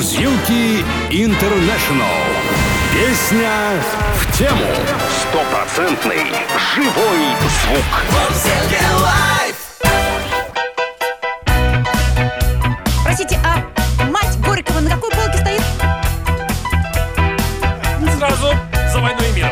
Мурзилки Интернешнл. Песня в тему. Стопроцентный живой звук. Мурзилки лайф. Простите, а мать Горького на какой полке стоит? Сразу за «Войной и миром».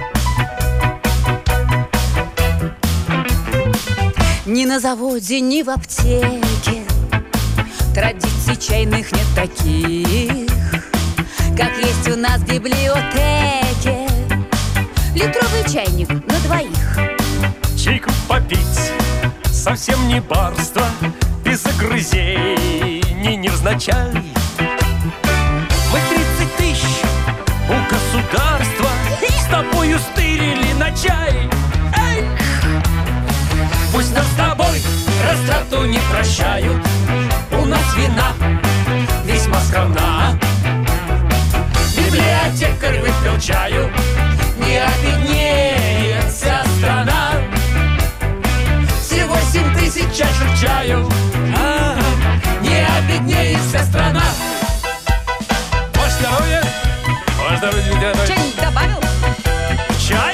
Ни на заводе, ни в аптеке традиций чайных нет таких, как есть у нас в библиотеке. Литровый чайник на двоих. Чайку попить совсем не барство, без загрызений невзначай. Мы 30 тысяч у государства с тобою стырили на чай. Эх! Пусть нам с тобой растрату не прощают. У нас вина весьма скромна. Библиотекарь выпил чаю, не обеднеет вся страна. Всего 7 тысяч чашек чаю, не обеднеет вся страна. Ваше здоровье! Ваше здоровье, Дмитрий Анатольевич! Чай добавил? Чай?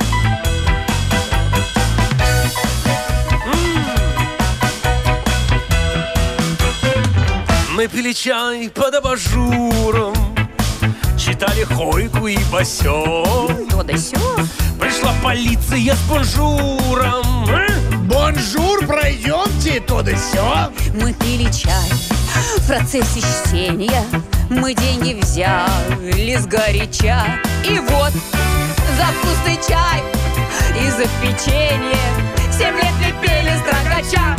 Мы пили чай под абажуром, читали Хойку и Басё. То да сё. Пришла полиция с бонжуром. Бонжур, пройдемте, то да сё. Мы пили чай в процессе чтения. Мы деньги взяли сгоряча. И вот за вкусный чай и за печенье 7 лет лепели строгача.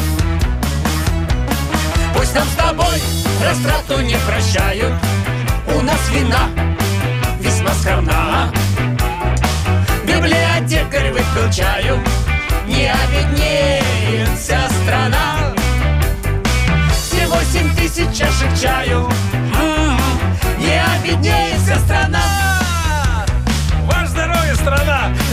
Пусть нам с тобой растрату не прощают. У нас вина весьма скромна. Библиотекарь выпил чаю, не обеднеет вся страна. Всего 7 тысяч чашек чаю, не обеднеет вся страна. Ваше здоровье, страна!